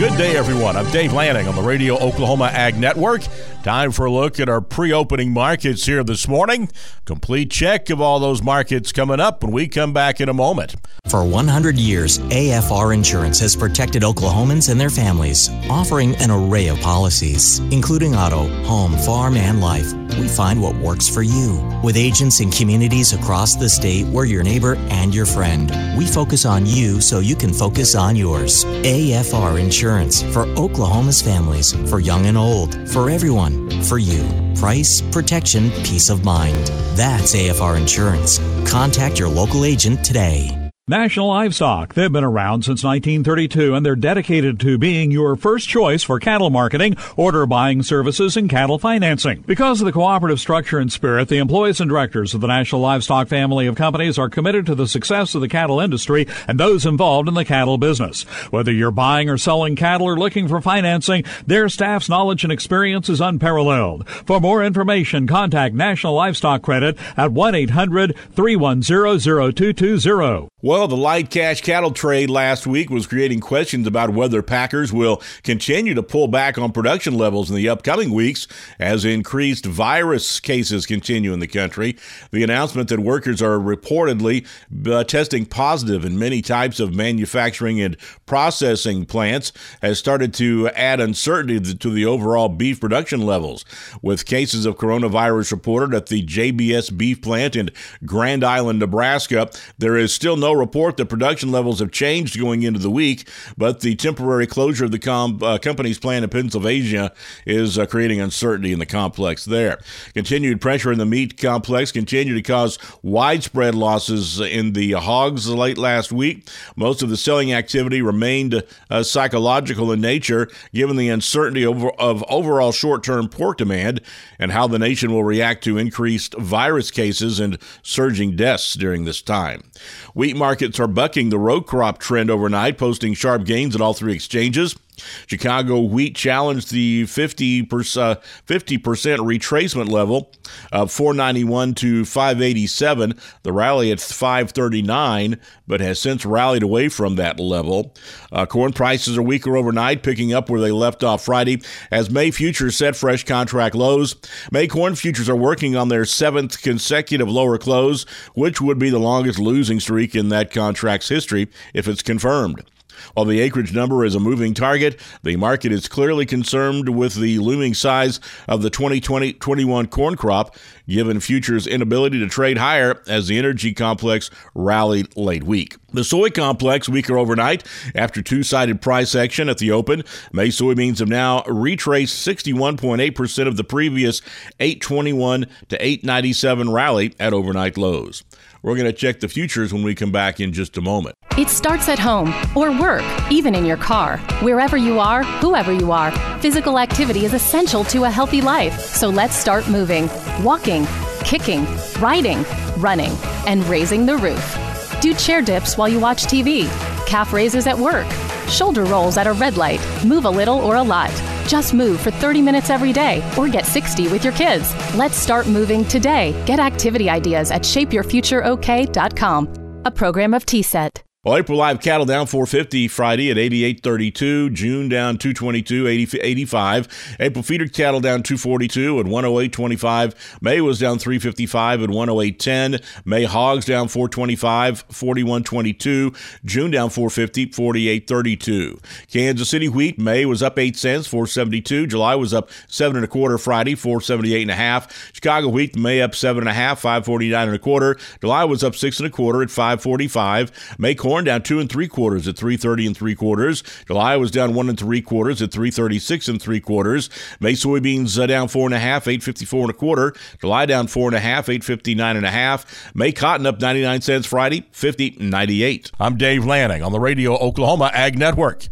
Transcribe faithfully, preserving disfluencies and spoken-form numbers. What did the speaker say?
Good day, everyone. I'm Dave Lanning on the Radio Oklahoma Ag Network. Time for a look at our pre-opening markets here this morning. Complete check of all those markets coming up when we come back in a moment. For one hundred years, A F R Insurance has protected Oklahomans and their families, offering an array of policies, including auto, home, farm, and life. We find what works for you. With agents in communities across the state, we're your neighbor and your friend. We focus on you so you can focus on yours. A F R Insurance, for Oklahoma's families, for young and old, for everyone, for you. Price, protection, peace of mind. That's A F R Insurance. Contact your local agent today. National Livestock. They've been around since nineteen thirty-two, and they're dedicated to being your first choice for cattle marketing, order buying services, and cattle financing. Because of the cooperative structure and spirit, the employees and directors of the National Livestock family of companies are committed to the success of the cattle industry and those involved in the cattle business. Whether you're buying or selling cattle or looking for financing, their staff's knowledge and experience is unparalleled. For more information, contact National Livestock Credit at one eight hundred, three one zero, zero two two zero. Well, the light cash cattle trade last week was creating questions about whether packers will continue to pull back on production levels in the upcoming weeks as increased virus cases continue in the country. The announcement that workers are reportedly uh, testing positive in many types of manufacturing and processing plants has started to add uncertainty to the overall beef production levels. With cases of coronavirus reported at the J B S beef plant in Grand Island, Nebraska, there is still no report that production levels have changed going into the week, but the temporary closure of the com- uh, company's plant in Pennsylvania is uh, creating uncertainty in the complex there. Continued pressure in the meat complex continued to cause widespread losses in the hogs late last week. Most of the selling activity remained uh, psychological in nature, given the uncertainty over- of overall short-term pork demand and how the nation will react to increased virus cases and surging deaths during this time. Wheat markets are bucking the row crop trend overnight, posting sharp gains at all three exchanges. Chicago wheat challenged the fifty percent, fifty percent retracement level of four ninety-one to five eighty-seven. The rally at five thirty-nine, but has since rallied away from that level. Uh, corn prices are weaker overnight, picking up where they left off Friday as May futures set fresh contract lows. May corn futures are working on their seventh consecutive lower close, which would be the longest losing streak in that contract's history if it's confirmed. While the acreage number is a moving target, the market is clearly concerned with the looming size of the twenty twenty twenty-one corn crop, given futures' inability to trade higher as the energy complex rallied late week. The soy complex weaker overnight after two-sided price action at the open. May soybeans have now retraced sixty-one point eight percent of the previous eight twenty-one to eight ninety-seven rally at overnight lows. We're going to check the futures when we come back in just a moment. It starts at home or work, even in your car. Wherever you are, whoever you are, physical activity is essential to a healthy life. So let's start moving, walking, kicking, riding, running, and raising the roof. Do chair dips while you watch T V, calf raises at work, shoulder rolls at a red light, move a little or a lot. Just move for thirty minutes every day or get sixty with your kids. Let's start moving today. Get activity ideas at shape your future o k dot com, a program of T S E T. Well, April live cattle down four fifty Friday at eighty-eight thirty-two. June down two twenty-two, eighty, eighty-five. April feeder cattle down two forty-two at one oh eight twenty-five. May was down three fifty-five at one oh eight ten. May hogs down four twenty-five, forty-one twenty-two. June down four fifty, forty-eight thirty-two. Kansas City wheat, May was up eight cents, four seventy-two. July was up seven and a quarter Friday, four seventy-eight and a half. Chicago wheat, May up seven and a half, five forty-nine and a quarter. July was up six and a quarter at five forty-five. May corn down two and three quarters at three thirty and three quarters. July was down one and three quarters at three thirty-six and three quarters. May soybeans uh, down four and a half, eight fifty-four and a quarter. July down four and a half, eight fifty-nine and a half. May cotton up ninety-nine cents Friday, fifty ninety-eight. I'm Dave Lanning on the Radio Oklahoma Ag Network.